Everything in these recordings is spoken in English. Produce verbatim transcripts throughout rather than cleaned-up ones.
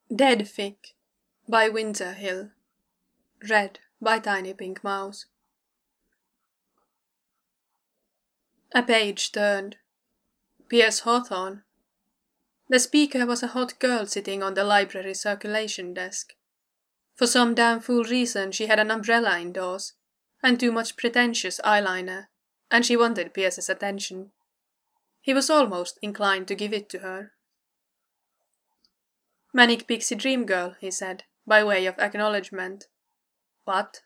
Dead Fic by Winter Hill. Read by Tiny Pink Mouse. A page turned. Pierce Hawthorne. The speaker was a hot girl sitting on the library circulation desk. For some damn fool reason she had an umbrella indoors, and too much pretentious eyeliner, and she wanted Pierce's attention. He was almost inclined to give it to her. Manic Pixie Dream Girl, he said, by way of acknowledgement. What?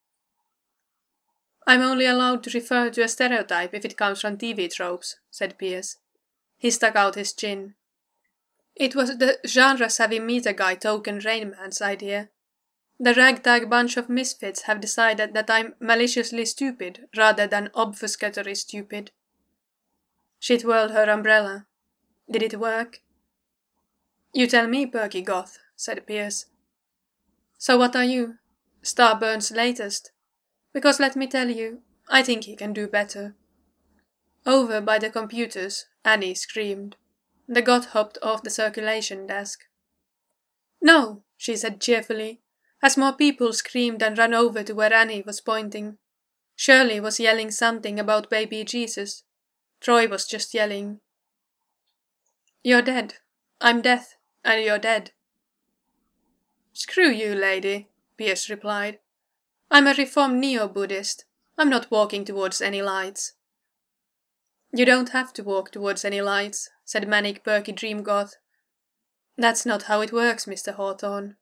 I'm only allowed to refer to a stereotype if it comes from T V tropes, said Pierce. He stuck out his chin. It was the genre-savvy meter guy Token Rainman's idea. The ragtag bunch of misfits have decided that I'm maliciously stupid rather than obfuscatory stupid. She twirled her umbrella. Did it work? You tell me, Perky Goth, said Pierce. So what are you? Starburns latest? Because let me tell you, I think he can do better. Over by the computers, Annie screamed. The Goth hopped off the circulation desk. No, she said cheerfully, as more people screamed and ran over to where Annie was pointing. Shirley was yelling something about baby Jesus. Troy was just yelling. You're dead. I'm death, and you're dead. Screw you, lady, Pierce replied. I'm a reformed neo-Buddhist. I'm not walking towards any lights. You don't have to walk towards any lights, said Manic Perky Dream Goth. That's not how it works, Mister Hawthorne.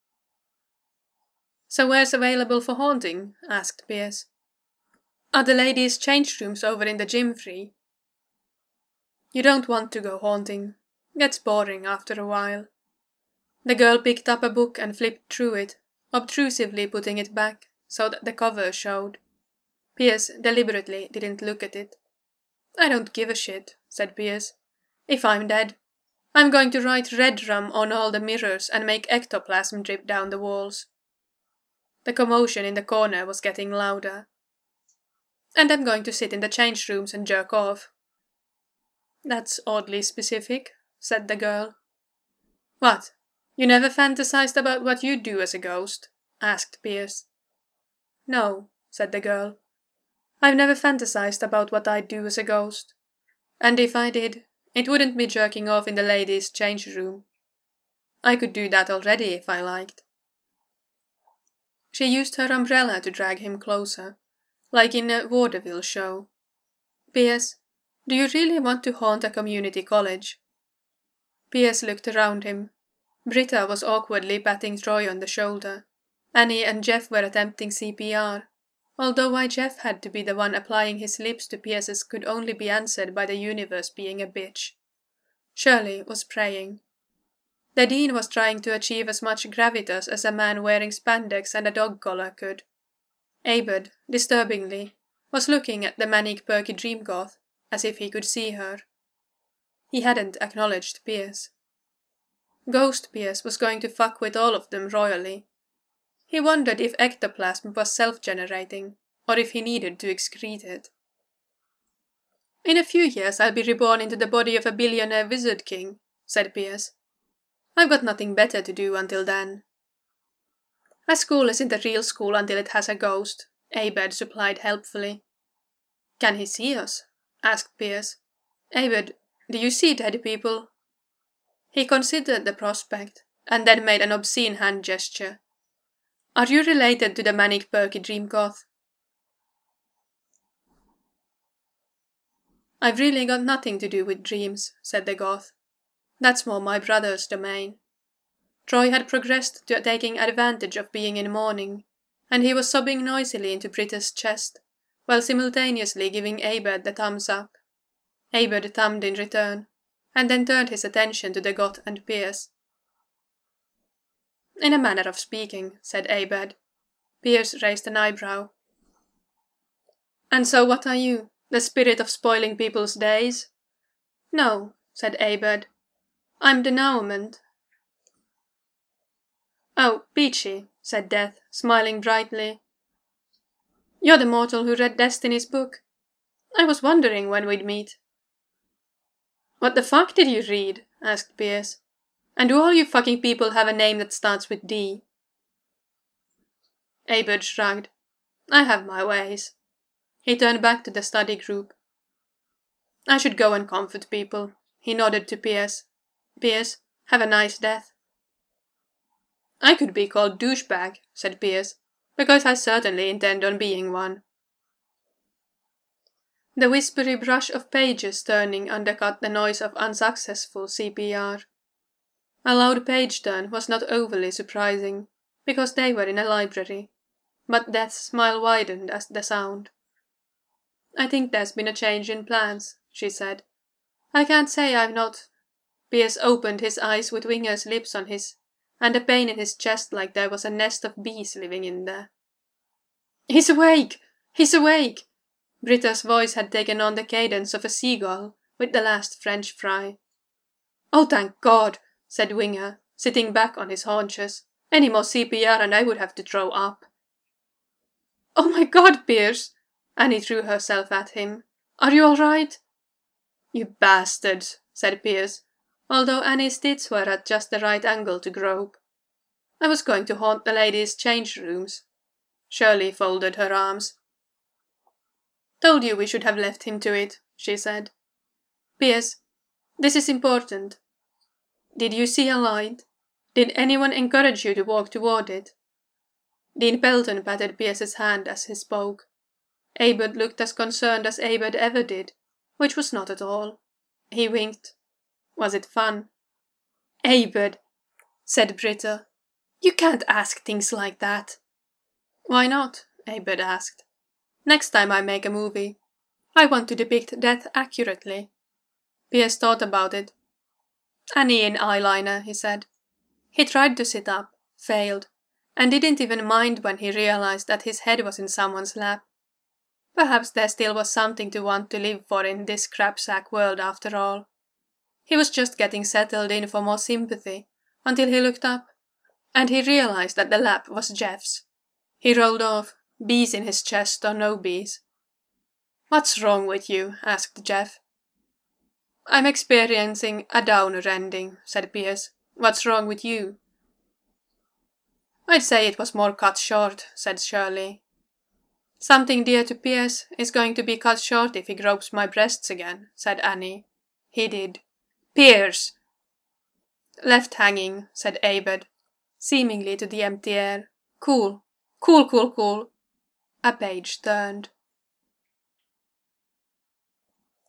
So where's available for haunting? Asked Pierce. Are the ladies' change rooms over in the gym free? You don't want to go haunting. Gets boring after a while. The girl picked up a book and flipped through it, obtrusively putting it back, so that the cover showed. Pierce deliberately didn't look at it. I don't give a shit, said Pierce. If I'm dead, I'm going to write red rum on all the mirrors and make ectoplasm drip down the walls. The commotion in the corner was getting louder. And I'm going to sit in the change rooms and jerk off. That's oddly specific, said the girl. What? You never fantasized about what you'd do as a ghost? Asked Pierce. No, said the girl. I've never fantasized about what I'd do as a ghost. And if I did, it wouldn't be jerking off in the ladies' change room. I could do that already if I liked. She used her umbrella to drag him closer, like in a vaudeville show. Pierce, do you really want to haunt a community college? Pierce looked around him. Britta was awkwardly patting Troy on the shoulder. Annie and Jeff were attempting C P R, although why Jeff had to be the one applying his lips to Pierce's could only be answered by the universe being a bitch. Shirley was praying. The dean was trying to achieve as much gravitas as a man wearing spandex and a dog collar could. Abed, disturbingly, was looking at the Manic Perky Dream Goth, as if he could see her. He hadn't acknowledged Pierce. Ghost Pierce was going to fuck with all of them royally. He wondered if ectoplasm was self-generating, or if he needed to excrete it. In a few years I'll be reborn into the body of a billionaire wizard king, said Pierce. I've got nothing better to do until then. A school isn't a real school until it has a ghost, Abed supplied helpfully. Can he see us? Asked Pierce. Abed, do you see dead people? He considered the prospect, and then made an obscene hand gesture. Are you related to the Manic Perky Dream Goth? I've really got nothing to do with dreams, said the Goth. That's more my brother's domain. Troy had progressed to taking advantage of being in mourning, and he was sobbing noisily into Britta's chest, while simultaneously giving Abed the thumbs up. Abed thumbed in return, and then turned his attention to the Goth and Pierce. In a manner of speaking, said Abed. Pierce raised an eyebrow. And so what are you, the spirit of spoiling people's days? No, said Abed. I'm denouement. Oh, Peachy, said Death, smiling brightly. You're the mortal who read Destiny's book. I was wondering when we'd meet. What the fuck did you read? Asked Pierce. And do all you fucking people have a name that starts with D? Abed shrugged. I have my ways. He turned back to the study group. I should go and comfort people. He nodded to Pierce. Pierce, have a nice death. I could be called douchebag, said Pierce, because I certainly intend on being one. The whispery brush of pages turning undercut the noise of unsuccessful C P R. A loud page turn was not overly surprising, because they were in a library, but Death's smile widened at the sound. I think there's been a change in plans, she said. I can't say I've not. Pierce opened his eyes with Winger's lips on his, and a pain in his chest like there was a nest of bees living in there. He's awake! He's awake! Britta's voice had taken on the cadence of a seagull with the last French fry. Oh, thank God, said Winger, sitting back on his haunches. Any more C P R and I would have to throw up. Oh my God, Pierce! Annie threw herself at him. Are you all right? You bastards, said Pierce, although Annie's tits were at just the right angle to grope. I was going to haunt the ladies' change rooms. Shirley folded her arms. Told you we should have left him to it, she said. Pierce, this is important. Did you see a light? Did anyone encourage you to walk toward it? Dean Pelton patted Pierce's hand as he spoke. Abed looked as concerned as Abed ever did, which was not at all. He winked. Was it fun? Abed, said Britta. You can't ask things like that. Why not? Abed asked. Next time I make a movie, I want to depict death accurately. Pierce thought about it. Annie in eyeliner, he said. He tried to sit up, failed, and didn't even mind when he realized that his head was in someone's lap. Perhaps there still was something to want to live for in this crapsack world after all. He was just getting settled in for more sympathy, until he looked up, and he realized that the lap was Jeff's. He rolled off, bees in his chest or no bees. What's wrong with you? Asked Jeff. I'm experiencing a downer ending, said Pierce. What's wrong with you? I'd say it was more cut short, said Shirley. Something dear to Pierce is going to be cut short if he gropes my breasts again, said Annie. He did. Pierce! Left hanging, said Abed, seemingly to the empty air. Cool, cool, cool, cool. A page turned.